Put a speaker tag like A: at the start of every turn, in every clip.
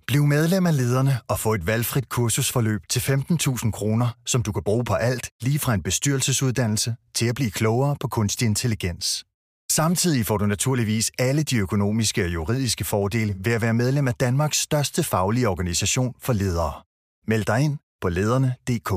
A: Bliv medlem af Lederne og få et valgfrit kursusforløb til 15.000 kroner, som du kan bruge på alt, lige fra en bestyrelsesuddannelse til at blive klogere på kunstig intelligens. Samtidig får du naturligvis alle de økonomiske og juridiske fordele ved at være medlem af Danmarks største faglige organisation for ledere. Meld dig ind på lederne.dk.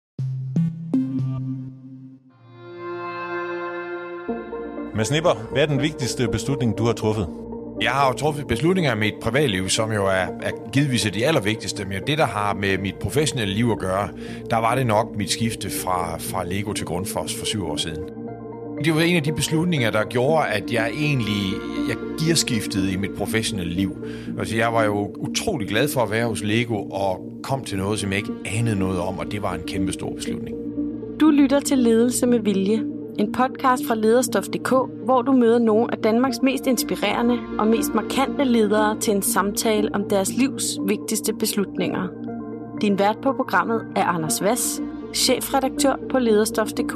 B: Mads Nipper, hvad er den vigtigste beslutning, du har truffet?
C: Jeg har jo truffet beslutninger i mit privatliv, som jo er givetvis de allervigtigste, men det, der har med mit professionelle liv at gøre, der var det nok mit skifte fra Lego til Grundfos for 7 år siden. Det var en af de beslutninger, der gjorde, at jeg gearskiftede i mit professionelle liv. Altså, jeg var jo utrolig glad for at være hos Lego og kom til noget, som jeg ikke anede noget om, og det var en kæmpe stor beslutning.
D: Du lytter til Ledelse med Vilje, en podcast fra Lederstof.dk, hvor du møder nogle af Danmarks mest inspirerende og mest markante ledere til en samtale om deres livs vigtigste beslutninger. Din vært på programmet er Anders Vass, chefredaktør på Lederstof.dk.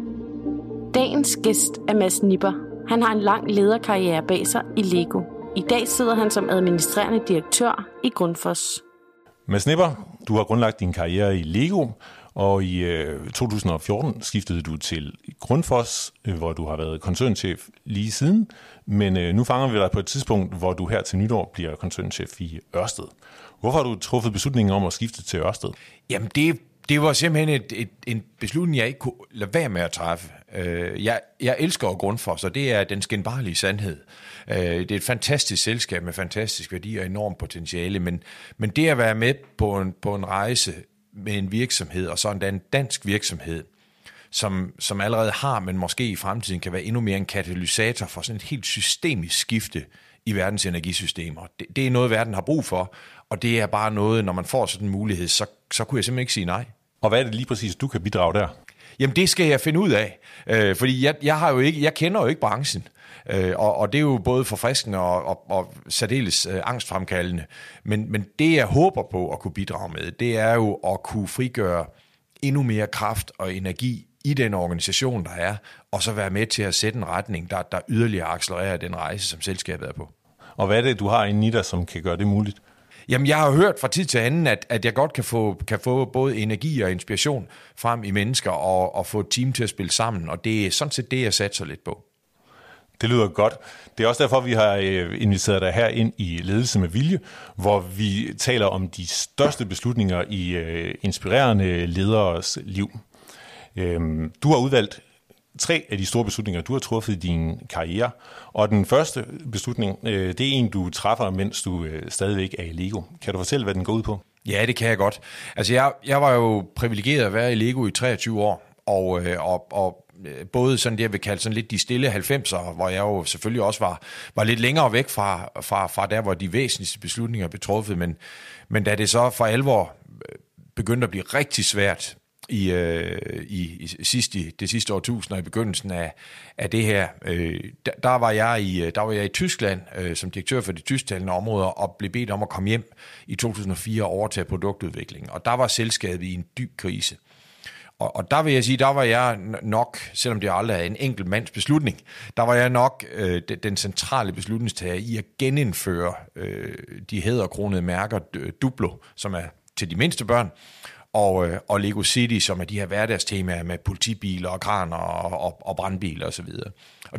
D: Dagens gæst er Mads Nipper. Han har en lang lederkarriere bag sig i Lego. I dag sidder han som administrerende direktør i Grundfos.
B: Mads Nipper, du har grundlagt din karriere i Lego, og i 2014 skiftede du til Grundfos, hvor du har været koncernchef lige siden. Men nu fanger vi dig på et tidspunkt, hvor du her til nytår bliver koncernchef i Ørsted. Hvorfor har du truffet beslutningen om at skifte til Ørsted?
C: Jamen det var simpelthen en beslutning, jeg ikke kunne lade være med at træffe. Jeg elsker Grundfos, og det er den skinbarlige sandhed. Det er et fantastisk selskab med fantastisk værdi og enormt potentiale, men det at være med på en rejse med en virksomhed, og sådan en dansk virksomhed, som allerede har, men måske i fremtiden kan være endnu mere en katalysator for sådan et helt systemisk skifte i verdens energisystemer. Det er noget, verden har brug for, og det er bare noget, når man får sådan en mulighed, så kunne jeg simpelthen ikke sige nej.
B: Og hvad er det lige præcis, du kan bidrage der?
C: Jamen det skal jeg finde ud af, fordi jeg kender jo ikke branchen, og det er jo både forfriskende og særdeles angstfremkaldende. Men det jeg håber på at kunne bidrage med, det er jo at kunne frigøre endnu mere kraft og energi i den organisation, der er, og så være med til at sætte en retning, der yderligere accelererer den rejse, som selskabet er på.
B: Og hvad er det, du har inde i dig, som kan gøre det muligt?
C: Jamen, jeg har hørt fra tid til anden, at jeg godt kan få både energi og inspiration frem i mennesker og få et team til at spille sammen, og det er sådan set det, jeg satser lidt på.
B: Det lyder godt. Det er også derfor, vi har inviteret dig her ind i Ledelse med Vilje, hvor vi taler om de største beslutninger i inspirerende lederes liv. Du har udvalgt 3 af de store beslutninger, du har truffet i din karriere. Og den første beslutning, det er en, du træffer, mens du stadigvæk er i Lego. Kan du fortælle, hvad den går ud på?
C: Ja, det kan jeg godt. Altså, jeg var jo privilegeret at være i Lego i 23 år, og både sådan det, jeg vil kalde sådan lidt de stille 90'er, hvor jeg jo selvfølgelig også var lidt længere væk fra der, hvor de væsentligste beslutninger blev truffet, men da det så for alvor begyndte at blive rigtig svært i det sidste årtusind og i begyndelsen af det her, der var jeg i Tyskland som direktør for de tysktalende områder og blev bedt om at komme hjem i 2004 og overtage produktudviklingen. Og der var selskabet i en dyb krise. Og der vil jeg sige, der var jeg nok, selvom det aldrig er en enkelt mands beslutning, der var jeg nok den centrale beslutningstager i at genindføre de hæderkronede mærker Duplo, som er til de mindste børn, og Lego City, som er de her hverdagstemaer med politibiler og kraner og brandbiler osv. Og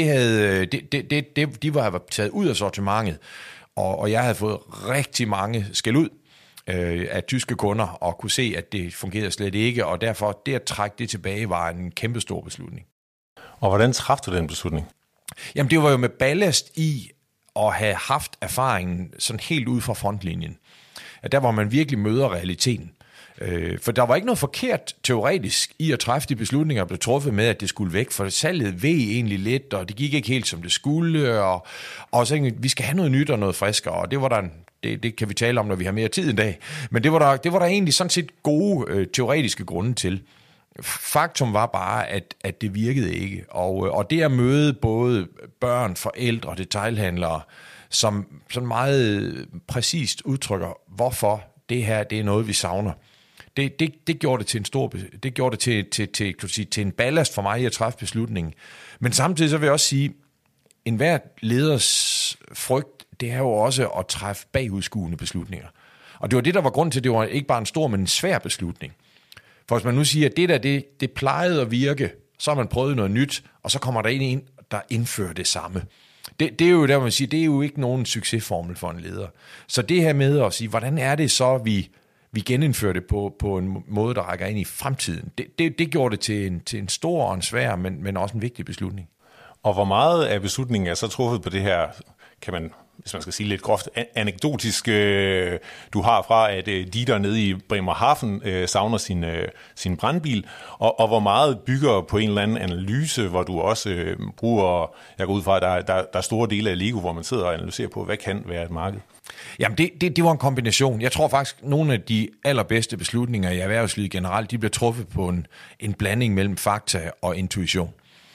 C: de var taget ud af sortimentet, og jeg havde fået rigtig mange skæld ud af tyske kunder og kunne se, at det fungerede slet ikke, og derfor det at trække det tilbage var en kæmpe stor beslutning.
B: Og hvordan træffede du den beslutning?
C: Jamen det var jo med ballast i at have haft erfaringen sådan helt ud fra frontlinjen. At der hvor man virkelig møder realiteten. For der var ikke noget forkert teoretisk i at træffe de beslutninger, der blev truffet med, at det skulle væk, for salget veg egentlig lidt, og det gik ikke helt som det skulle, og så vi skal have noget nyt og noget friskere, og det var der det kan vi tale om, når vi har mere tid en dag, men det var der egentlig sådan set gode teoretiske grunde til. Faktum var bare, at det virkede ikke, og det at møde både børn, forældre og detailhandlere, som sådan meget præcist udtrykker, hvorfor det her det er noget, vi savner. Det gjorde det til en stor, det gjorde det til en ballast for mig i at træffe beslutningen. Men samtidig så vil jeg også sige, enhver leders frygt, det er jo også at træffe bagudskuende beslutninger. Og det var det, der var grund til, at det var ikke bare en stor, men en svær beslutning. For hvis man nu siger, at det plejede at virke, så har man prøvet noget nyt, og så kommer der en, der indfører det samme. Det er jo der, man siger, det er jo ikke nogen succesformel for en leder. Så det her med at sige, hvordan er det så, vi genindfører det på en måde, der rækker ind i fremtiden, det gjorde det til en stor og en svær, men også en vigtig beslutning.
B: Og hvor meget af beslutningen er så truffet på det her, kan man, hvis man skal sige lidt groft, anekdotisk, du har fra, at Dieter nede i Bremerhaven savner sin brandbil, og hvor meget bygger på en eller anden analyse, hvor du også bruger, jeg går ud fra, at der er store dele af Lego, hvor man sidder og analyserer på, hvad kan være et marked?
C: Jamen, det var en kombination. Jeg tror faktisk, at nogle af de allerbedste beslutninger i erhvervslivet generelt, de bliver truffet på en blanding mellem fakta og intuition.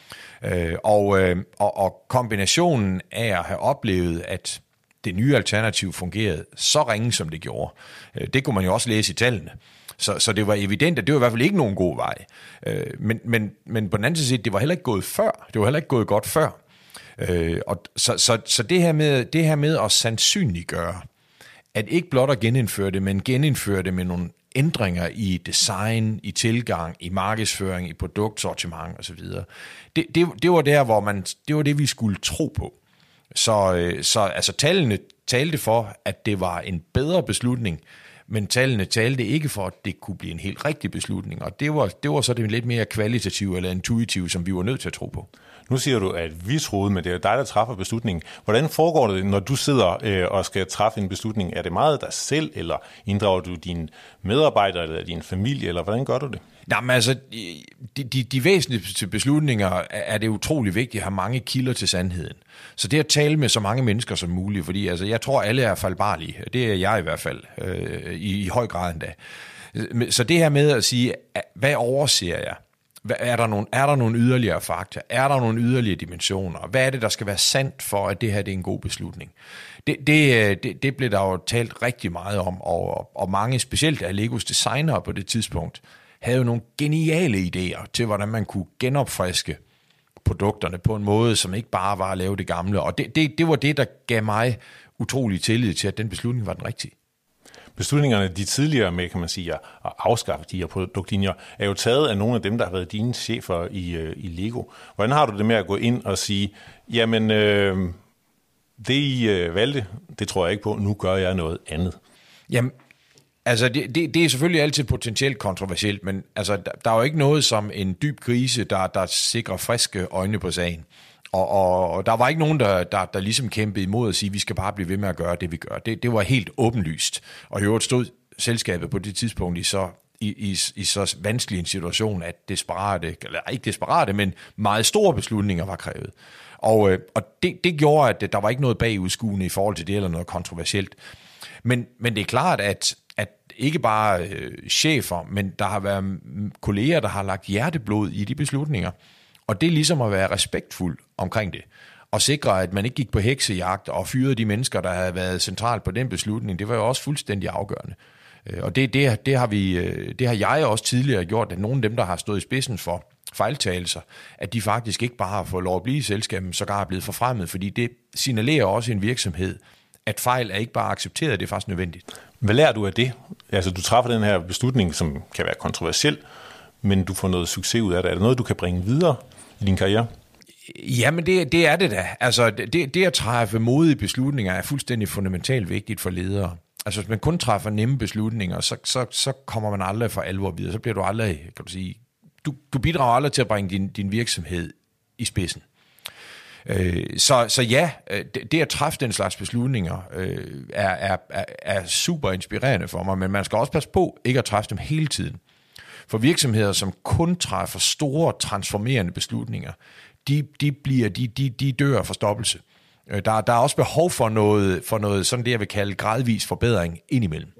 C: Og kombinationen af at have oplevet, at det nye alternativ fungerede så ringe, som det gjorde, det kunne man jo også læse i tallene. Så det var evident, at det var i hvert fald ikke nogen god vej. Men på den anden side, det var heller ikke gået før. Det var heller ikke gået godt før. Så det her med at sandsynliggøre, at ikke blot at genindføre det, men genindføre det med nogle ændringer i design, i tilgang, i markedsføring, i produktsortiment osv. Det var der, hvor det var det, vi skulle tro på. Så altså, tallene talte for, at det var en bedre beslutning, men tallene talte ikke for, at det kunne blive en helt rigtig beslutning. Og det var så det lidt mere kvalitative eller intuitive, som vi var nødt til at tro på.
B: Nu siger du, at vi troede, men det er dig, der træffer beslutningen. Hvordan foregår det, når du sidder og skal træffe en beslutning? Er det meget dig selv, eller inddrager du dine medarbejdere, eller din familie, eller hvordan gør du det?
C: Jamen altså, de væsentligste beslutninger er det utrolig vigtigt at have mange kilder til sandheden. Så det at tale med så mange mennesker som muligt, fordi altså, jeg tror, alle er fejlbarlige. Det er jeg i hvert fald, i høj grad endda. Så det her med at sige, hvad overser jeg? Er der nogle yderligere fakta? Er der nogle yderligere dimensioner? Hvad er det, der skal være sandt for, at det her det er en god beslutning? Det blev der jo talt rigtig meget om, og mange, specielt af Legos designere på det tidspunkt, havde jo nogle geniale idéer til, hvordan man kunne genopfriske produkterne på en måde, som ikke bare var at lave det gamle. Og det var det, der gav mig utrolig tillid til, at den beslutning var den rigtige.
B: Beslutningerne, de tidligere med, kan man sige, at afskaffe de her produktlinjer, er jo taget af nogle af dem, der har været dine chefer i Lego. Hvordan har du det med at gå ind og sige, jamen, det I valgte, det tror jeg ikke på, nu gør jeg noget andet? Jamen,
C: altså det er selvfølgelig altid potentielt kontroversielt, men altså, der er jo ikke noget som en dyb krise, der sikrer friske øjne på sagen. Og der var ikke nogen, der ligesom kæmpede imod at sige, at vi skal bare blive ved med at gøre det, vi gør. Det var helt åbenlyst. Og i øvrigt stod selskabet på det tidspunkt i så vanskelig en situation, at ikke desperate, men meget store beslutninger var krævet. Og det gjorde, at der var ikke noget bagudskuende i forhold til det, eller noget kontroversielt. Men det er klart, at ikke bare chefer, men der har været kolleger, der har lagt hjerteblod i de beslutninger. Og det er ligesom at være respektfuld omkring det. Og sikre, at man ikke gik på heksejagt og fyrede de mennesker, der havde været centralt på den beslutning. Det var jo også fuldstændig afgørende. Og det har jeg også tidligere gjort, at nogle af dem, der har stået i spidsen for fejltagelser, at de faktisk ikke bare har fået lov at blive i selskabet, sågar er blevet forfremmet. Fordi det signalerer også en virksomhed, at fejl er ikke bare accepteret, det er faktisk nødvendigt.
B: Hvad lærer du af det? Altså, du træffer den her beslutning, som kan være kontroversiel, men du får noget succes ud af det. Er det noget, du kan bringe videre i din karriere?
C: Jamen, det er det da. Altså, det at træffe modige beslutninger er fuldstændig fundamentalt vigtigt for ledere. Altså, hvis man kun træffer nemme beslutninger, så kommer man aldrig for alvor videre. Så bliver du aldrig, kan du sige, du bidrager aldrig til at bringe din virksomhed i spidsen. Så ja, det at træffe den slags beslutninger er super inspirerende for mig, men man skal også passe på ikke at træffe dem hele tiden. For virksomheder, som kun træffer store transformerende beslutninger, de dør af forstoppelse. Der er også behov for noget sådan det, jeg vil kalde gradvis forbedring indimellem.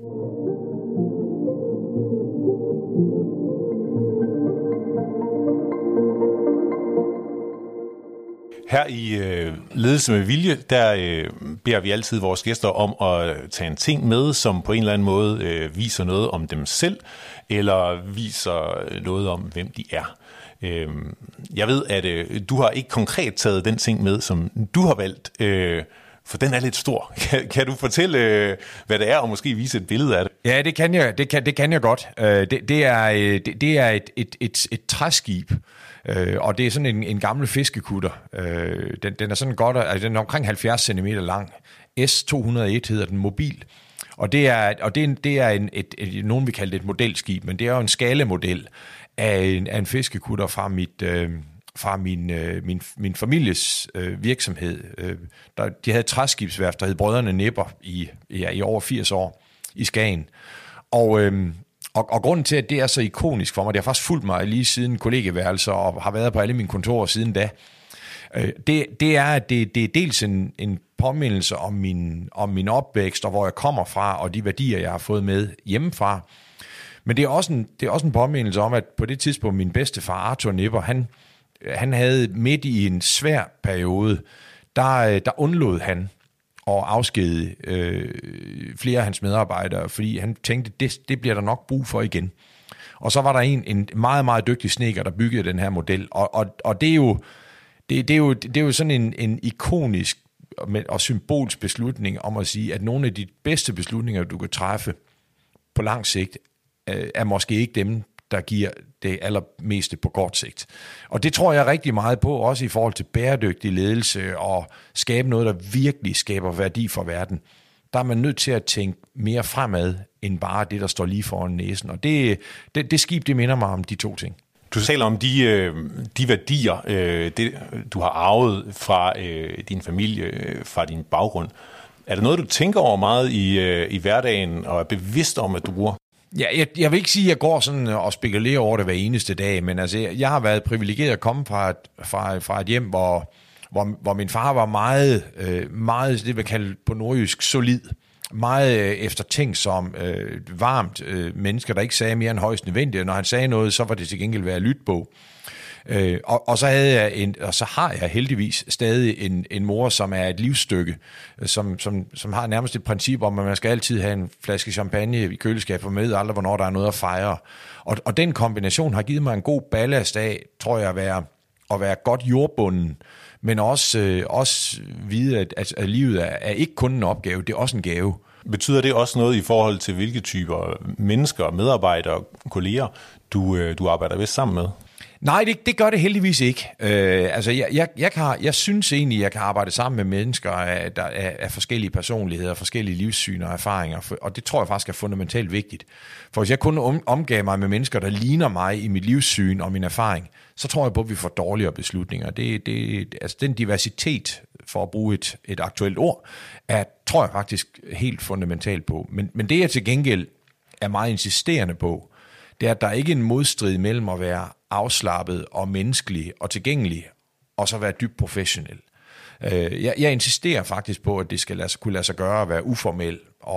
B: Her i Ledelse med Vilje, der beder vi altid vores gæster om at tage en ting med, som på en eller anden måde viser noget om dem selv, eller viser noget om, hvem de er. Jeg ved, at du har ikke konkret taget den ting med, som du har valgt For den er lidt stor. Kan du fortælle, hvad det er, og måske vise et billede af det?
C: Ja, det kan jeg godt. Det er et træskib, og det er sådan en gammel fiskekutter. Den er sådan godt, altså den er omkring 70 cm lang. S201 hedder den, mobil. Og det er nogen vil kalde det et modelskib, men det er jo en skalemodel af en fiskekutter fra min families virksomhed. De havde et træskibsværft, der hed Brødrene Nipper i over 80 år i Skagen. Og grunden til, at det er så ikonisk for mig, det har faktisk fulgt mig lige siden kollegeværelser og har været på alle mine kontorer siden da, det er, at det er dels en påmindelse om min opvækst, og hvor jeg kommer fra, og de værdier, jeg har fået med hjemmefra. Men det er også en påmindelse om, at på det tidspunkt, min bedstefar Arthur Nipper, han havde midt i en svær periode, der undlod han at afskedige flere af hans medarbejdere, fordi han tænkte, det bliver der nok brug for igen. Og så var der en meget, meget dygtig snedker, der byggede den her model. Og det er jo sådan en ikonisk og symbolsk beslutning om at sige, at nogle af de bedste beslutninger, du kan træffe på lang sigt, er måske ikke dem, der giver det allermeste på kort sigt. Og det tror jeg rigtig meget på, også i forhold til bæredygtig ledelse og skabe noget, der virkelig skaber værdi for verden. Der er man nødt til at tænke mere fremad, end bare det, der står lige foran næsen. Og det skib, det minder mig om de to ting.
B: Du taler om de værdier, det, du har arvet fra din familie, fra din baggrund. Er det noget, du tænker over meget i hverdagen og er bevidst om, at du bruger?
C: Ja, jeg vil ikke sige, at jeg går sådan og spekulerer over det hver eneste dag, men altså, jeg har været privilegeret at komme fra et hjem, hvor min far var meget det vil kalde på nordjysk, solid. Meget eftertænksom, varmt mennesker, der ikke sagde mere end højst nødvendigt. Når han sagde noget, så var det til gengæld være lyt på. Og så har jeg heldigvis stadig en mor, som er et livsstykke, som har nærmest et princip om, at man skal altid have en flaske champagne i køleskabet med, aldrig hvornår der er noget at fejre. Og den kombination har givet mig en god ballast af, tror jeg, at være godt jordbunden, men også vide, at livet er ikke kun en opgave, det er også en gave.
B: Betyder det også noget i forhold til, hvilke typer mennesker, medarbejdere, kolleger, du arbejder vist sammen med?
C: Nej, det gør det heldigvis ikke. Jeg synes egentlig, at jeg kan arbejde sammen med mennesker af forskellige personligheder, forskellige livssyn og erfaringer, og det tror jeg faktisk er fundamentalt vigtigt. For hvis jeg kun omgav mig med mennesker, der ligner mig i mit livssyn og min erfaring, så tror jeg på, at vi får dårligere beslutninger. Altså den diversitet, for at bruge et aktuelt ord, tror jeg faktisk helt fundamentalt på. Men det jeg til gengæld er meget insisterende på, det er, at der ikke er en modstrid mellem at være afslappet og menneskelig og tilgængelig, og så være dybt professionel. Jeg insisterer faktisk på, at det skal kunne lade sig gøre at være uformel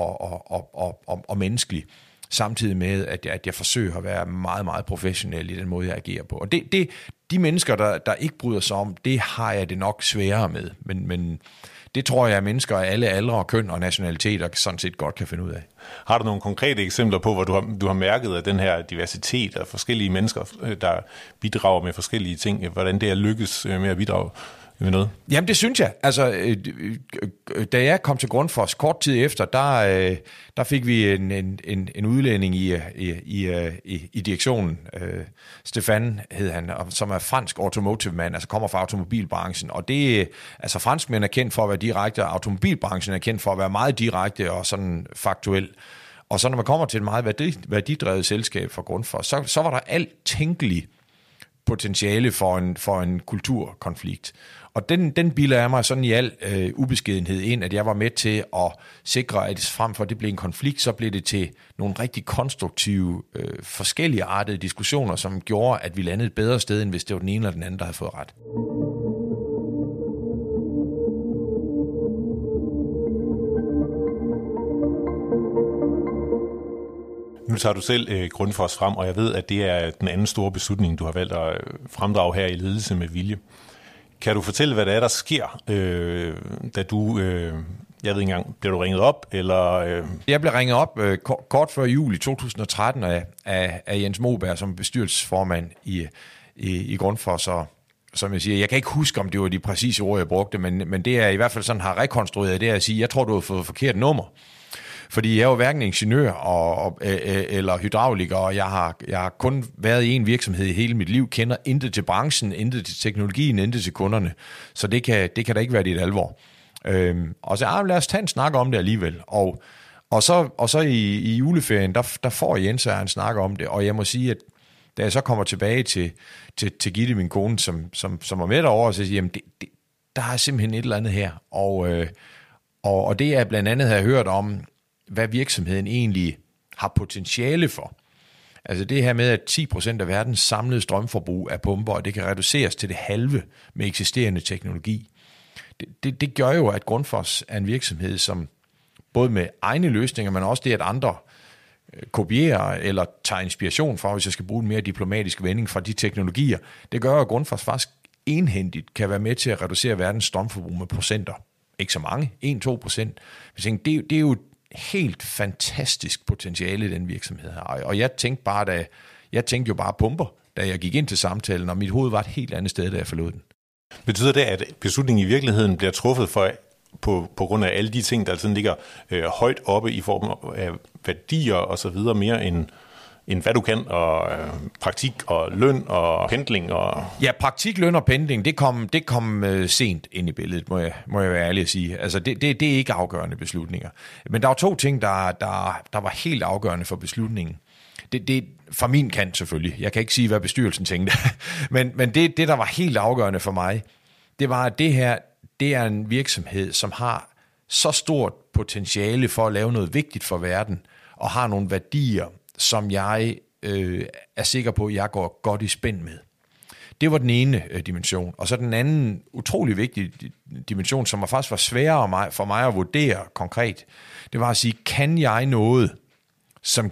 C: og menneskelig, samtidig med, at jeg forsøger at være meget, meget professionel i den måde, jeg agerer på. Og de mennesker, der ikke bryder sig om, det har jeg det nok sværere med. Men det tror jeg, at mennesker af alle aldre, køn og nationaliteter sådan set godt kan finde ud af.
B: Har du nogle konkrete eksempler på, hvor du har mærket, at den her diversitet af forskellige mennesker, der bidrager med forskellige ting, hvordan det er lykkes med at bidrage med noget?
C: Jamen det synes jeg. Altså, da jeg kom til Grundfos kort tid efter, der fik vi en udlænding i direktionen. Stefan hed han, som er fransk automotive man, altså kommer fra automobilbranchen. Og det, altså franskmænd er kendt for at være direkte, og automobilbranchen er kendt for at være meget direkte og sådan faktuel. Og så når man kommer til et meget værdidrevet selskab for Grundfos, så var der alt tænkeligt potentiale for en kulturkonflikt. Og den bilder jeg mig sådan i al ubeskedenhed ind, at jeg var med til at sikre, at frem for at det blev en konflikt, så blev det til nogle rigtig konstruktive, forskellige artede diskussioner, som gjorde, at vi landede et bedre sted, end hvis det var den ene eller den anden, der havde fået ret.
B: Nu tager du selv Grundfos frem, og jeg ved, at det er den anden store beslutning, du har valgt at fremdrage her i Ledelse med Vilje. Kan du fortælle, hvad det er, der sker, da du, jeg ved ikke engang, bliver du ringet op? Eller?
C: Jeg blev ringet op kort før jul i 2013 af Jens Moberg som bestyrelsesformand i Grundfos, som jeg siger, jeg kan ikke huske, om det var de præcise ord, jeg brugte, men det er i hvert fald sådan, har rekonstrueret, det er at sige, jeg tror, du har fået forkert nummer. Fordi jeg er jo hverken ingeniør eller hydrauliker, og jeg har kun været i en virksomhed i hele mit liv, kender intet til branchen, intet til teknologien, intet til kunderne. Så det kan da ikke være dit alvor. Og så lad os tage en snak om det alligevel. Og så i juleferien, der får Jens og jeg en snak om det, og jeg må sige, at da jeg så kommer tilbage til Gitte, min kone, som var med derovre, så siger jeg, der er simpelthen et eller andet her. Og det er blandt andet, har jeg hørt om, hvad virksomheden egentlig har potentiale for. Altså det her med, at 10% af verdens samlede strømforbrug er pumper, og det kan reduceres til det halve med eksisterende teknologi. Det gør jo, at Grundfos er en virksomhed, som både med egne løsninger, men også det, at andre kopierer eller tager inspiration fra, hvis jeg skal bruge en mere diplomatisk vending fra de teknologier, det gør, at Grundfos faktisk enhændigt kan være med til at reducere verdens strømforbrug med procenter. Ikke så mange, 1-2%. Det er jo helt fantastisk potentiale i den virksomhed her. Og jeg tænkte jo bare pumper, da jeg gik ind til samtalen, og mit hoved var et helt andet sted, da jeg forlod den.
B: Betyder det, at beslutningen i virkeligheden bliver truffet på grund af alle de ting, der sådan ligger højt oppe i form af værdier og så videre, mere end hvad du kan, og praktik og løn og pendling? Ja,
C: praktik, løn og pendling, det kom sent ind i billedet, må jeg være ærlig at sige. Altså, det er ikke afgørende beslutninger. Men der var 2 ting, der var helt afgørende for beslutningen. Det fra min kant selvfølgelig. Jeg kan ikke sige, hvad bestyrelsen tænkte. men det, der var helt afgørende for mig, det var, at det her, det er en virksomhed, som har så stort potentiale for at lave noget vigtigt for verden, og har nogle værdier, som jeg er sikker på, at jeg går godt i spænd med. Det var den ene dimension. Og så den anden utrolig vigtige dimension, som faktisk var sværere for mig at vurdere konkret, det var at sige, kan jeg noget, som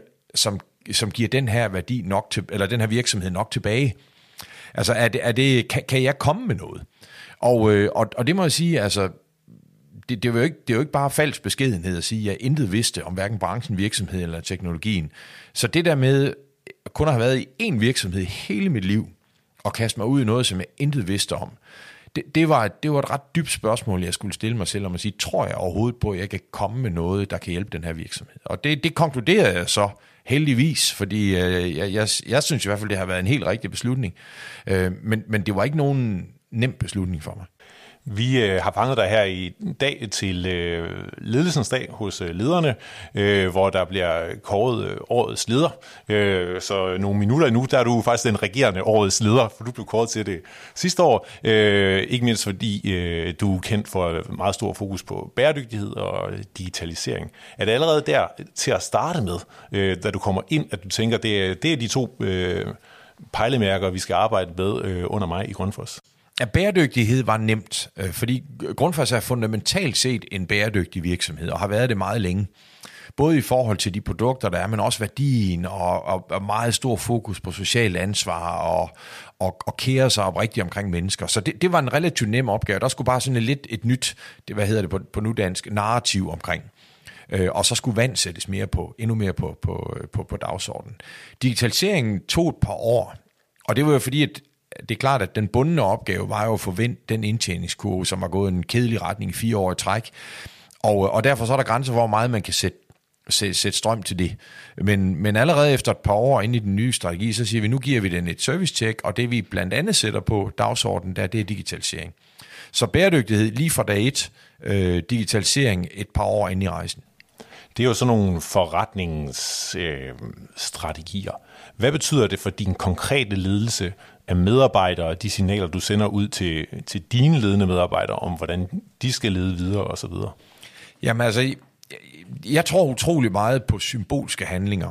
C: giver den her værdi nok til, eller den her virksomhed nok tilbage? Altså kan jeg komme med noget? Og det må jeg sige, altså det er jo ikke bare falsk beskedenhed at sige, at jeg intet vidste om hverken branchen, virksomheden eller teknologien. Så det der med kun at have været i én virksomhed hele mit liv, og kaste mig ud i noget, som jeg intet vidste om, det var et ret dybt spørgsmål, jeg skulle stille mig selv om at sige, tror jeg overhovedet på, at jeg kan komme med noget, der kan hjælpe den her virksomhed? Og det konkluderede jeg så heldigvis, fordi jeg synes i hvert fald, det har været en helt rigtig beslutning. Men det var ikke nogen nem beslutning for mig.
B: Vi har fanget dig her i dag til ledelsens dag hos lederne, hvor der bliver kåret årets leder. Så nogle minutter nu, der er du faktisk den regerende årets leder, for du blev kåret til det sidste år. Ikke mindst fordi du er kendt for meget stor fokus på bæredygtighed og digitalisering. Er det allerede der til at starte med, da du kommer ind, at du tænker, det er de 2 pejlemærker, vi skal arbejde med under mig i Grundfos?
C: Ja, bæredygtighed var nemt, fordi Grundfos er fundamentalt set en bæredygtig virksomhed, og har været det meget længe. Både i forhold til de produkter, der er, men også værdien, og meget stor fokus på socialt ansvar, og kære sig oprigtigt omkring mennesker. Så det var en relativt nem opgave. Der skulle bare sådan lidt et nyt, på nudansk, narrativ omkring. Og så skulle vand sættes endnu mere på dagsordenen. Digitaliseringen tog et par år, og det var jo fordi, at det er klart, at den bundne opgave var jo at få vendt den indtjeningskurve, som var gået en kedelig retning i 4 år i træk. Og derfor så er der grænser for, hvor meget man kan sætte strøm til det. Men allerede efter et par år inde i den nye strategi, så siger vi, nu giver vi den et service-check, og det vi blandt andet sætter på dagsordenen, det er digitalisering. Så bæredygtighed lige fra dag 1, digitalisering et par år inde i rejsen.
B: Det er jo sådan nogle forretningsstrategier. Hvad betyder det for din konkrete ledelse af medarbejdere, de signaler, du sender ud til dine ledende medarbejdere, om hvordan de skal lede videre osv.?
C: Jamen altså, jeg tror utrolig meget på symbolske handlinger.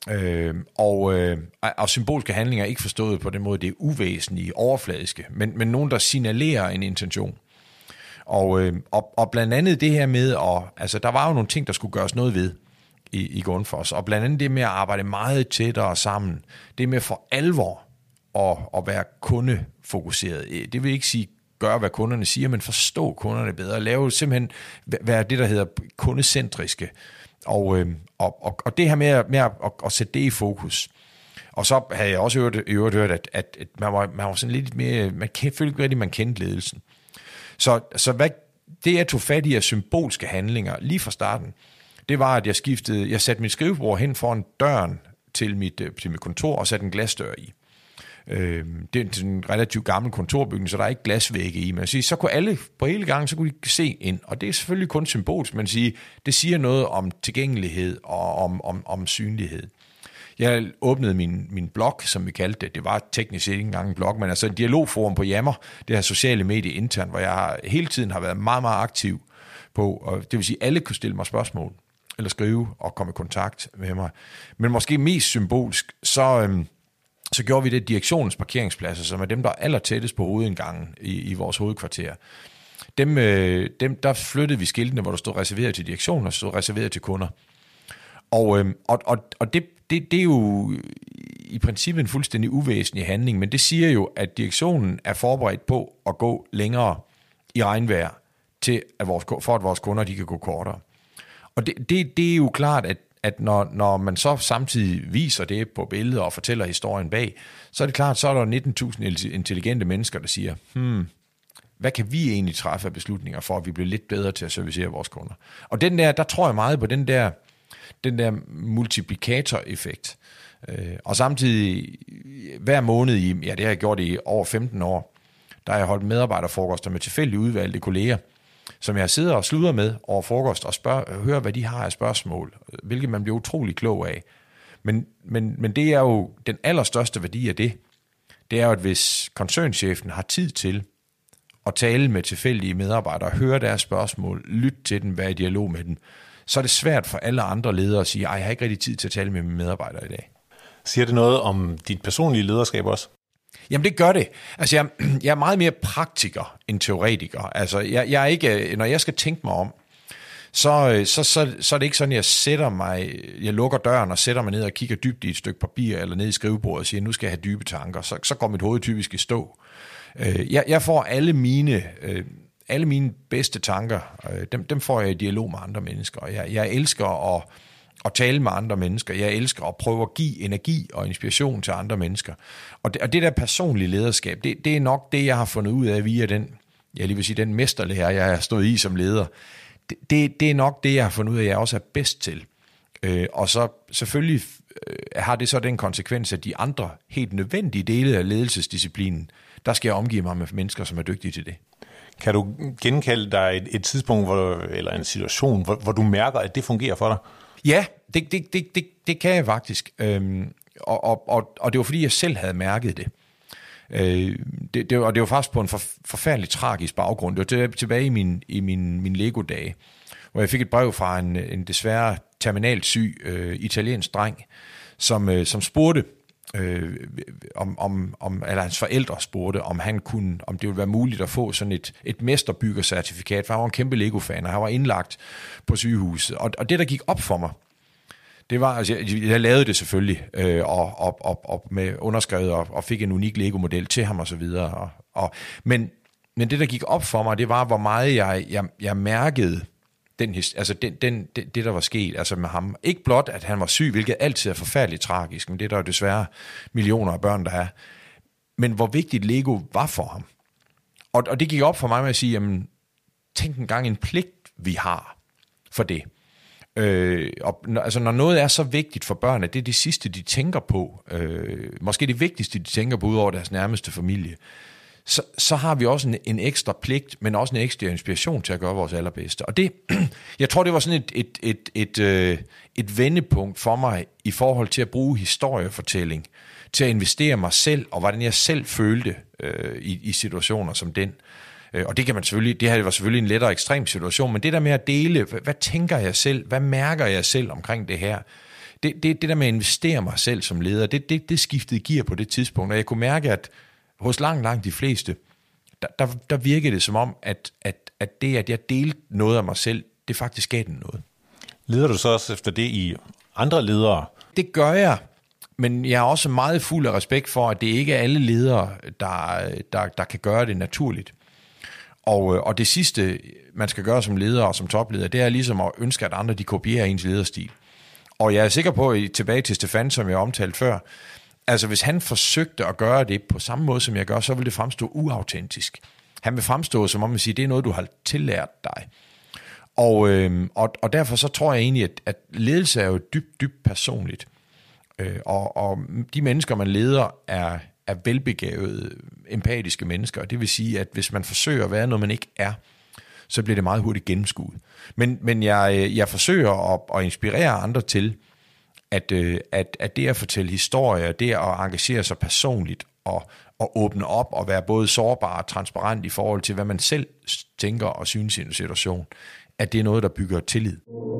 C: Og symbolske handlinger er ikke forstået på den måde, det er uvæsentlige, overfladiske, men nogen, der signalerer en intention. Og blandt andet det her med, altså der var jo nogle ting, der skulle gøres noget ved i Grundfos, og blandt andet det med at arbejde meget tættere sammen, det med for alvor at være kundefokuseret. Det vil ikke sige gøre, hvad kunderne siger, men forstå kunderne bedre, lave simpelthen være det, der hedder kundecentriske, og det her med at sætte det i fokus. Og så havde jeg også hørt, at man var sådan lidt mere, man følte ikke rigtig, man kendte ledelsen. Så hvad det jeg tog fat i af symbolske handlinger lige fra starten, det var, at jeg satte mit skrivebord hen foran døren til mit kontor og satte en glasdør i. Det er en relativt gammel kontorbygning, så der er ikke glasvægge i. Man siger, så kunne alle på hele gangen, så kunne de se ind. Og det er selvfølgelig kun symbolsk, men det siger noget om tilgængelighed og om synlighed. Jeg åbnede min blog, som vi kaldte det. Det var teknisk ikke engang en blog, men altså en dialogforum på Yammer, det her sociale medie internt, hvor jeg hele tiden har været meget, meget aktiv på. Og det vil sige, at alle kunne stille mig spørgsmål, eller skrive og komme i kontakt med mig. Men måske mest symbolsk, så gjorde vi det direktionens parkeringspladser, som er dem, der er allertættest på hovedindgangen i vores hovedkvarter. Dem, der flyttede vi skiltene, hvor der stod reserveret til direktionen og stod reserveret til kunder. Og det er jo i princippet en fuldstændig uvæsentlig handling, men det siger jo, at direktionen er forberedt på at gå længere i regnvejr, for at vores kunder de kan gå kortere. Og det er jo klart, at når man så samtidig viser det på billeder og fortæller historien bag, så er det klart, så er der 19.000 intelligente mennesker, der siger, hvad kan vi egentlig træffe af beslutninger for, at vi bliver lidt bedre til at servicere vores kunder? Og der tror jeg meget på den der multiplikator-effekt. Og samtidig hver måned, det har jeg gjort i over 15 år, der har jeg holdt medarbejderfrokoster med tilfældigt udvalgte kolleger, som jeg sidder og sluder med over frokost og hører, hvad de har af spørgsmål, hvilket man bliver utrolig klog af. Men det er jo den allerstørste værdi af det. Det er jo, at hvis koncernchefen har tid til at tale med tilfældige medarbejdere, høre deres spørgsmål, lytte til dem, være i dialog med dem, så er det svært for alle andre ledere at sige, jeg har ikke rigtig tid til at tale med mine medarbejdere i dag.
B: Siger det noget om dit personlige lederskab også?
C: Jamen det gør det. Altså jeg er meget mere praktiker end teoretiker. Altså jeg er ikke, når jeg skal tænke mig om, så er det ikke sådan, jeg lukker døren og sætter mig ned og kigger dybt i et stykke papir eller ned i skrivebordet og siger, nu skal jeg have dybe tanker. Så går mit hoved typisk i stå. Jeg får alle mine bedste tanker, dem får jeg i dialog med andre mennesker. Jeg elsker at tale med andre mennesker. Jeg elsker at prøve at give energi og inspiration til andre mennesker. Og det der personlige lederskab, det er nok det, jeg har fundet ud af via den mesterlære, jeg har stået i som leder. Det er nok det, jeg har fundet ud af, at jeg også er bedst til. Og så selvfølgelig har det så den konsekvens, at de andre helt nødvendige dele af ledelsesdisciplinen, der skal jeg omgive mig med mennesker, som er dygtige til det.
B: Kan du genkalde dig et tidspunkt, eller en situation, hvor du mærker, at det fungerer for dig?
C: Ja, det kan jeg faktisk. Og det var fordi, jeg selv havde mærket det. Det var faktisk på en forfærdelig tragisk baggrund. Det var tilbage i min Lego-dage, hvor jeg fik et brev fra en desværre terminalt syg italiensk dreng, som spurgte, eller hans forældre spurgte, om det ville være muligt at få sådan et mesterbyggercertifikat, for han var en kæmpe Lego-fan, og han var indlagt på sygehuset. Og det, der gik op for mig, det var, altså jeg lavede det selvfølgelig, og med underskrevet, og fik en unik Lego-model til ham og så videre. Men det, der gik op for mig, det var, hvor meget jeg mærkede det, der var sket, altså med ham. Ikke blot, at han var syg, hvilket altid er forfærdeligt tragisk, men det er der jo desværre millioner af børn, der er. Men hvor vigtigt Lego var for ham. Og det gik op for mig med at sige, jamen, tænk engang en pligt, vi har for det. Når noget er så vigtigt for børn, at det er det sidste, de tænker på, måske det vigtigste, de tænker på, ud over deres nærmeste familie, så har vi også en ekstra pligt, men også en ekstra inspiration til at gøre vores allerbedste. Og det, jeg tror, det var sådan et vendepunkt for mig i forhold til at bruge historiefortælling, til at investere mig selv, og hvordan jeg selv følte i situationer som den. Og det kan man selvfølgelig, det her var selvfølgelig en lettere ekstrem situation, men det der med at dele, hvad tænker jeg selv, hvad mærker jeg selv omkring det her, det der med at investere mig selv som leder, det skiftede gear på det tidspunkt, og jeg kunne mærke, at hos langt de fleste, der virkede det som om, at det, at jeg delte noget af mig selv, det faktisk gav den noget.
B: Leder du så også efter det i andre ledere?
C: Det gør jeg, men jeg er også meget fuld af respekt for, at det ikke er alle ledere, der kan gøre det naturligt. Og det sidste, man skal gøre som leder og som topleder, det er ligesom at ønske, at andre de kopierer ens lederstil. Og jeg er sikker på, tilbage til Stefan, som jeg omtalte før, Altså, hvis han forsøgte at gøre det på samme måde, som jeg gør, så vil det fremstå uautentisk. Han vil fremstå, som om man siger, det er noget, du har tillært dig. Og derfor så tror jeg egentlig, at ledelse er jo dybt personligt. Og de mennesker, man leder, er velbegavede, empatiske mennesker. Det vil sige, at hvis man forsøger at være noget, man ikke er, så bliver det meget hurtigt gennemskuet. Men jeg forsøger at inspirere andre til, at det at fortælle historier, det at engagere sig personligt og åbne op og være både sårbar og transparent i forhold til, hvad man selv tænker og synes i en situation, at det er noget, der bygger tillid.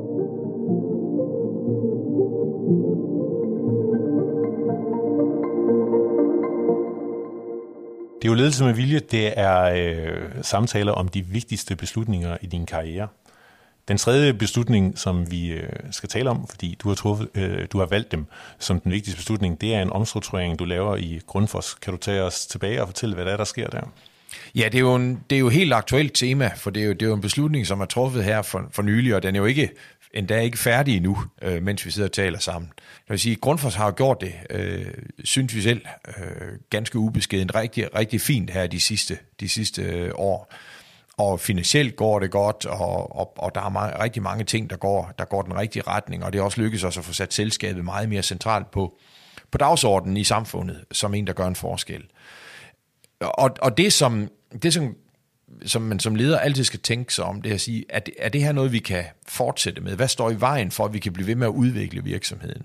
B: Det er jo ledelse med vilje, det er samtaler om de vigtigste beslutninger i din karriere. Den tredje beslutning, som vi skal tale om, fordi du har valgt dem som den vigtigste beslutning, det er en omstrukturering, du laver i Grundfos. Kan du tage os tilbage og fortælle, hvad der sker der?
C: Ja, det er jo et helt aktuelt tema, for det er jo en beslutning, som er truffet her for nylig, og den er jo endda ikke færdig endnu, mens vi sidder og taler sammen. Jeg vil sige, Grundfos har jo gjort det, synes vi selv, ganske ubeskeden, rigtig fint her de sidste år. Og finansielt går det godt, og der er rigtig mange ting, der går den rigtige retning, og det er også lykkedes os at få sat selskabet meget mere centralt på dagsordenen i samfundet, som en, der gør en forskel. Og det som man som leder altid skal tænke sig om, det er at sige, er det her noget, vi kan fortsætte med? Hvad står i vejen for, at vi kan blive ved med at udvikle virksomheden?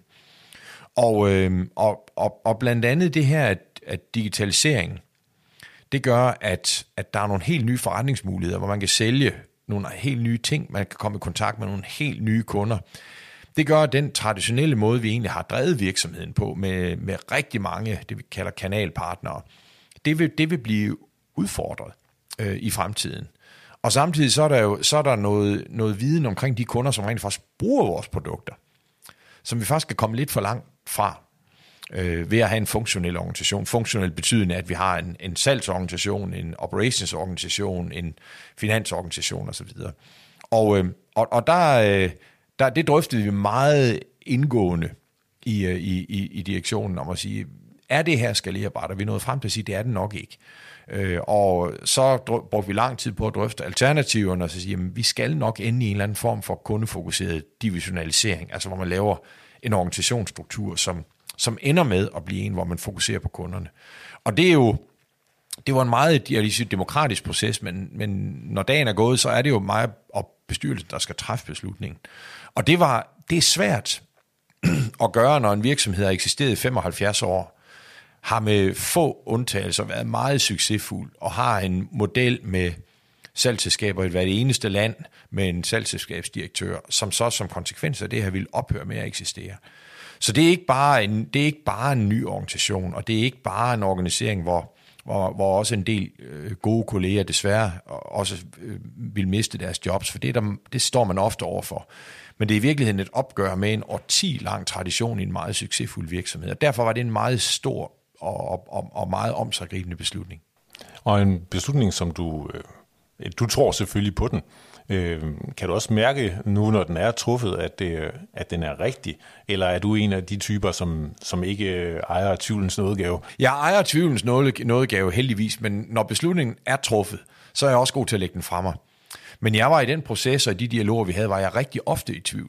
C: Og blandt andet det her, at digitalisering, det gør, at der er nogle helt nye forretningsmuligheder, hvor man kan sælge nogle helt nye ting, man kan komme i kontakt med nogle helt nye kunder. Det gør, at den traditionelle måde, vi egentlig har drevet virksomheden på, med rigtig mange, det vi kalder kanalpartnere, det vil blive udfordret i fremtiden. Og samtidig så er der noget viden omkring de kunder, som rent faktisk bruger vores produkter, som vi faktisk kan komme lidt for langt fra, ved at have en funktionel organisation. Funktionel betydende, at vi har en salgsorganisation, en operationsorganisation, en finansorganisation osv. Og der det drøftede vi meget indgående i direktionen om at sige, er det her skalerbart? Og vi nåede frem til at sige, det er det nok ikke. Og så brugte vi lang tid på at drøfte alternativerne og så sige, jamen, vi skal nok ende i en eller anden form for kundefokuseret divisionalisering, altså hvor man laver en organisationsstruktur, som ender med at blive en, hvor man fokuserer på kunderne. Og det var en meget demokratisk proces, men når dagen er gået, så er det jo mig og bestyrelsen, der skal træffe beslutningen. Og det er svært at gøre, når en virksomhed har eksisteret i 75 år, har med få undtagelser været meget succesfuld, og har en model med salgsselskaber i hvert eneste land, med en salgsselskabsdirektør, som så som konsekvens af det her vil ophøre med at eksistere. Så det er ikke bare en ny organisation, og det er ikke bare en organisering, hvor også en del gode kolleger desværre også vil miste deres jobs, for det står man ofte overfor. Men det er i virkeligheden et opgør med en årti lang tradition i en meget succesfuld virksomhed, og derfor var det en meget stor og meget omsiggribende beslutning.
B: Og en beslutning, som du tror selvfølgelig på den. Kan du også mærke nu, når den er truffet, at den er rigtig? Eller er du en af de typer, som ikke ejer tvivlens nådegave?
C: Jeg ejer tvivlens nådegave heldigvis, men når beslutningen er truffet, så er jeg også god til at lægge den fra mig. Men jeg var i den proces, og i de dialoger, vi havde, var jeg rigtig ofte i tvivl.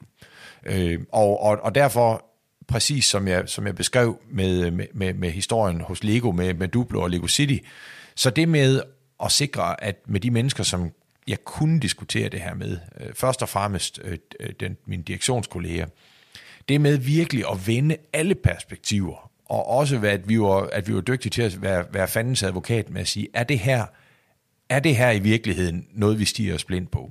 C: Og derfor, præcis som jeg beskrev med historien hos Lego, med Duplo og Lego City, så det med at sikre, at med de mennesker, som jeg kunne diskutere det her med, først og fremmest mine direktionskolleger, det med virkelig at vende alle perspektiver, og også at vi var dygtige til at være fandens advokat med at sige, er det her i virkeligheden noget, vi stiger os blind på?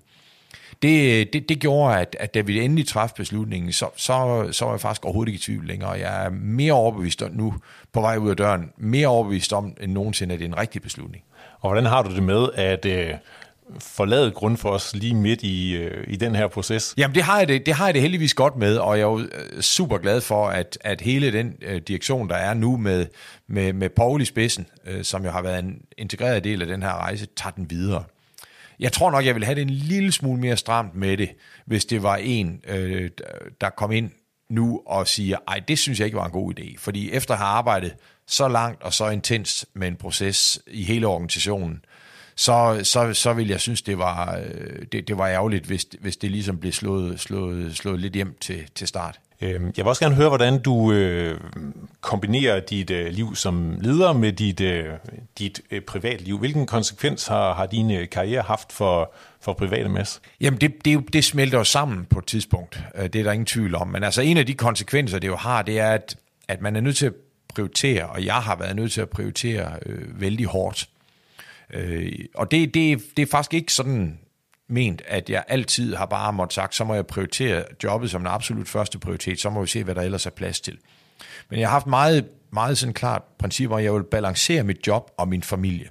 C: Det gjorde, at da vi endelig træffede beslutningen, så var jeg faktisk overhovedet ikke i tvivl længere. Jeg er mere overbevist om nu, på vej ud af døren, mere overbevist om end nogensinde, at det er en rigtig beslutning.
B: Og hvordan har du det med at forlade Grundfos lige midt i den her proces?
C: Jamen det har jeg det heldigvis godt med, og jeg er jo super glad for, at hele den direktion, der er nu med Paul i spidsen, som jo har været en integreret del af den her rejse, tager den videre. Jeg tror nok, jeg ville have det en lille smule mere stramt med det, hvis det var en, der kom ind nu og siger, ej, det synes jeg ikke var en god idé. Fordi efter at have arbejdet så langt og så intens med en proces i hele organisationen, så vil jeg synes, det var ærgerligt, hvis det ligesom blev slået lidt hjem til start.
B: Jeg vil også gerne høre, hvordan du kombinerer dit liv som leder med dit privatliv. Hvilken konsekvens har din karriere haft for private Mads?
C: Jamen, det smelter jo sammen på et tidspunkt. Det er der ingen tvivl om. Men altså, en af de konsekvenser, det jo har, det er, at man er nødt til at prioritere, og jeg har været nødt til at prioritere vældig hårdt. Og det er faktisk ikke sådan ment, at jeg altid har bare måttet sagt, så må jeg prioritere jobbet som en absolut første prioritet, så må vi se, hvad der ellers er plads til. Men jeg har haft meget, meget sådan klart princip, hvor jeg vil balancere mit job og min familie.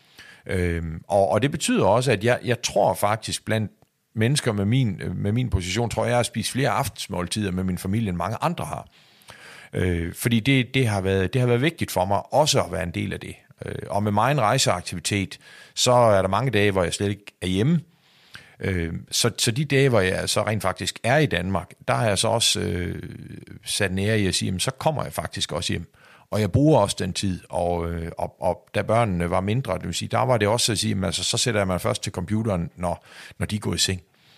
C: Og det betyder også, at jeg tror faktisk blandt mennesker med min position, tror jeg har spist flere aftensmåltider med min familie, end mange andre har. Fordi det har været vigtigt for mig også at være en del af det. Og med mig en rejseaktivitet, så er der mange dage, hvor jeg slet ikke er hjemme. Så de dage, hvor jeg så rent faktisk er i Danmark, der har jeg så også sat nære i at sige, jamen, så kommer jeg faktisk også hjem. Og jeg bruger også den tid, og da børnene var mindre, det vil sige, der var det også at sige, jamen, altså, så sætter jeg mig først til computeren, når de går i seng.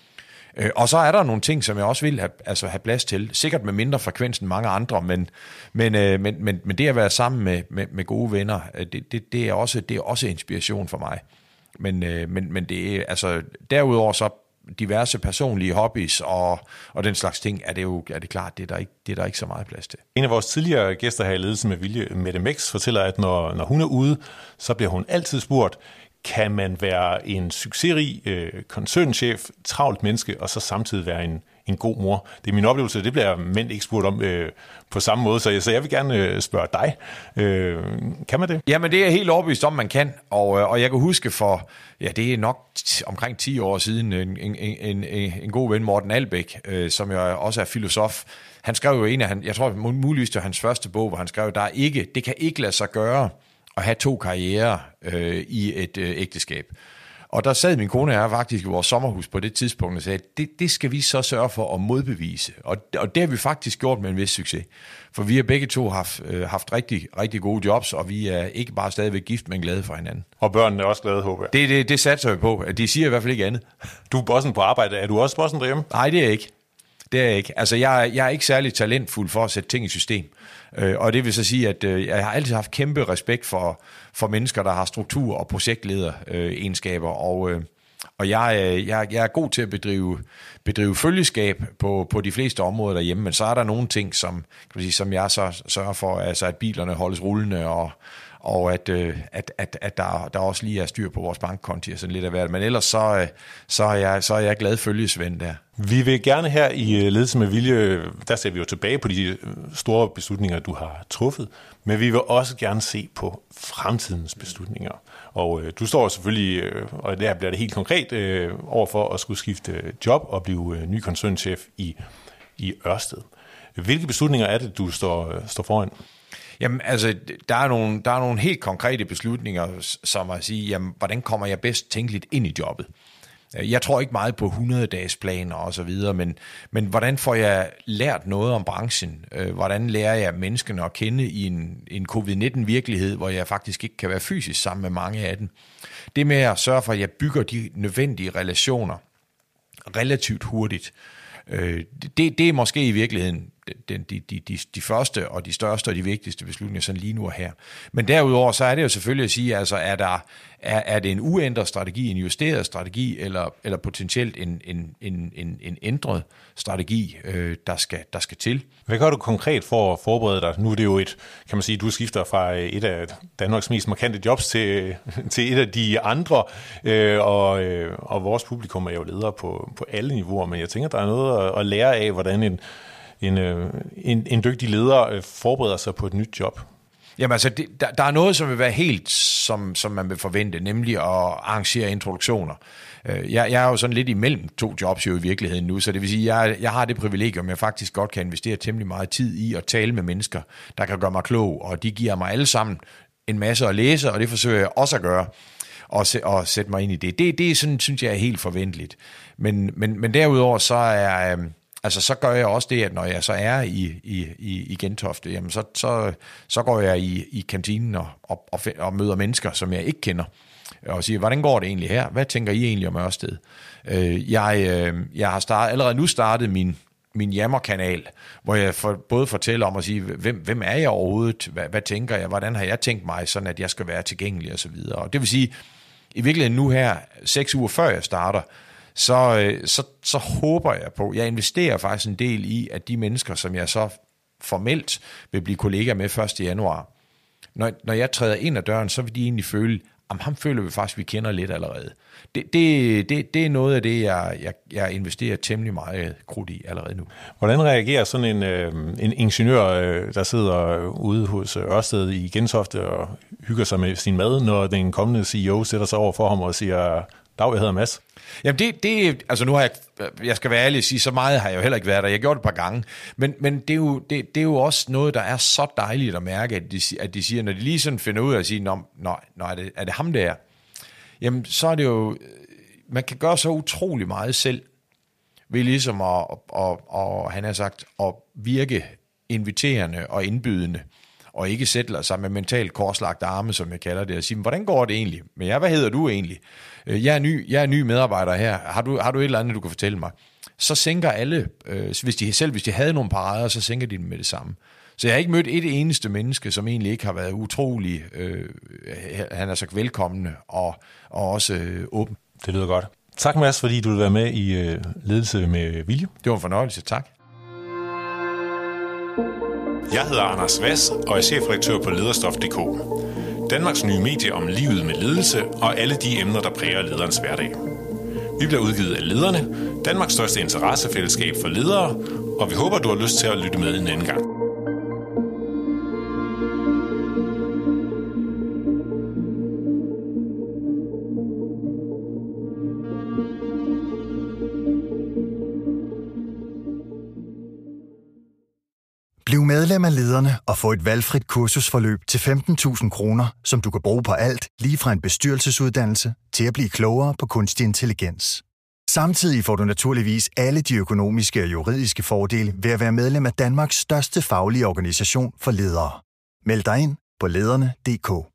C: Og så er der nogle ting, som jeg også vil have plads til, sikkert med mindre frekvens end mange andre, men det at være sammen med gode venner, det er også inspiration for mig. Men det er altså derudover så diverse personlige hobbies og den slags ting, er det klart, det er der ikke så meget plads til.
B: En af vores tidligere gæster her i Ledelse med Vilje, Mette Meix, fortæller, at når hun er ude, så bliver hun altid spurgt, kan man være en succesrig koncernchef, travlt menneske, og så samtidig være en god mor? Det er min oplevelse, det bliver mænd ikke spurgt om på samme måde, så jeg vil gerne spørge dig. Kan man det?
C: Jamen, det er helt overbevist om, man kan, og jeg kan huske det er nok omkring 10 år siden, en god ven, Morten Albæk, som jo også er filosof. Han skrev jo jeg tror muligvis det var hans første bog, hvor han skrev, det kan ikke lade sig gøre at have 2 karrierer i et ægteskab. Og der sad min kone og jeg faktisk i vores sommerhus på det tidspunkt og sagde, det skal vi så sørge for at modbevise. Og det har vi faktisk gjort med en vis succes. For vi har begge to haft rigtig, rigtig gode jobs, og vi er ikke bare stadigvæk gift, men glade for hinanden.
B: Og børnene er også glade, håber jeg.
C: Det satser vi på. De siger i hvert fald ikke andet.
B: Du er bossen på arbejde. Er du også bossen derhjemme?
C: Nej, det er jeg ikke. Det er jeg ikke. Altså, jeg er ikke særlig talentfuld for at sætte ting i system. Og det vil så sige, at jeg har altid haft kæmpe respekt for mennesker, der har struktur- og projektleder-egenskaber. Og jeg er god til at bedrive følgeskab på de fleste områder derhjemme, men så er der nogle ting, som jeg så sørger for, altså at bilerne holdes rullende, og at der også lige er styr på vores bankkonti og sådan lidt af hvert. Men ellers så er jeg glad følgesvend der.
B: Vi vil gerne her i Ledelse med Vilje, der ser vi jo tilbage på de store beslutninger, du har truffet, men vi vil også gerne se på fremtidens beslutninger. Og du står selvfølgelig, og der bliver det helt konkret, overfor at skulle skifte job og blive ny koncernchef i Ørsted. Hvilke beslutninger er det, du står foran?
C: Jamen, altså, der er nogle helt konkrete beslutninger, som at sige, jamen, hvordan kommer jeg bedst tænkeligt ind i jobbet? Jeg tror ikke meget på 100-dages planer og så videre, men hvordan får jeg lært noget om branchen? Hvordan lærer jeg menneskene at kende i en covid-19-virkelighed, hvor jeg faktisk ikke kan være fysisk sammen med mange af dem? Det med at sørge for, at jeg bygger de nødvendige relationer relativt hurtigt, det er måske i virkeligheden de første og de største og de vigtigste beslutninger sådan lige nu og her. Men derudover så er det jo selvfølgelig at sige, altså er det en uændret strategi, en justeret strategi eller potentielt en ændret strategi, der skal til.
B: Hvad gør du konkret for at forberede dig? Nu er det jo kan man sige, du skifter fra et af Danmarks mest markante jobs til et af de andre, og vores publikum er jo ledere på alle niveauer, men jeg tænker, der er noget at lære af, hvordan en dygtig leder forbereder sig på et nyt job.
C: Jamen altså, der er noget, som vil være helt, som man vil forvente, nemlig at arrangere introduktioner. Jeg er jo sådan lidt imellem 2 jobs jo i virkeligheden nu, så det vil sige, jeg har det privilegium, jeg faktisk godt kan investere temmelig meget tid i at tale med mennesker, der kan gøre mig klog, og de giver mig alle sammen en masse at læse, og det forsøger jeg også at gøre, og sætte mig ind i det. Det er sådan, synes jeg er helt forventeligt. Men derudover så Altså, så gør jeg også det, at når jeg så er i Gentofte, jamen så går jeg i kantinen og møder mennesker, som jeg ikke kender, og siger, hvordan går det egentlig her? Hvad tænker I egentlig om Ørsted? Jeg har allerede nu startet min jammerkanal, hvor jeg både fortæller om at sige, hvem er jeg overhovedet? Hvad tænker jeg? Hvordan har jeg tænkt mig, sådan at jeg skal være tilgængelig og så videre? Og det vil sige, i virkeligheden nu her, 6 uger før jeg starter, så håber jeg på, jeg investerer faktisk en del i, at de mennesker, som jeg så formelt vil blive kollega med 1. januar, når jeg træder ind ad døren, så vil de egentlig føle, at ham føler vi faktisk, vi kender lidt allerede. Det er noget af det, jeg investerer temmelig meget krudt i allerede nu.
B: Hvordan reagerer sådan en ingeniør, der sidder ude hos Ørsted i Gentofte og hygger sig med sin mad, når den kommende CEO sætter sig over for ham og siger, Dag, jeg hedder Mads?
C: Jamen altså nu har jeg skal være ærlig og sige, så meget har jeg jo heller ikke været der. Jeg har gjort det et par gange. Men det er jo også noget, der er så dejligt at mærke, at de siger, når de lige sådan finder ud af at sige, er det ham der? Jamen så er det jo, man kan gøre så utrolig meget selv, ved ligesom at han har sagt, at virke inviterende og indbydende, og ikke sætte sig med mentalt korslagte arme, som jeg kalder det, og sige, hvordan går det egentlig? Men hvad hedder du egentlig? Jeg er ny medarbejder her. Har du et eller andet, du kan fortælle mig? Så sænker alle, hvis de havde nogle parader, så sænker de dem med det samme. Så jeg har ikke mødt et eneste menneske, som egentlig ikke har været utrolig, han er sagt velkommende og også åben.
B: Det lyder godt. Tak, Mads, fordi du vil være med i Ledelse med Vilje.
C: Det var en fornøjelse. Tak.
B: Jeg hedder Anders Vass og er chefredaktør på Lederstof.dk. Danmarks nye medie om livet med ledelse og alle de emner, der præger lederens hverdag. Vi bliver udgivet af Lederne, Danmarks største interessefællesskab for ledere, og vi håber, du har lyst til at lytte med en anden gang.
A: Bliv medlem af Lederne og få et valgfrit kursusforløb til 15.000 kroner, som du kan bruge på alt, lige fra en bestyrelsesuddannelse til at blive klogere på kunstig intelligens. Samtidig får du naturligvis alle de økonomiske og juridiske fordele ved at være medlem af Danmarks største faglige organisation for ledere. Meld dig ind på lederne.dk.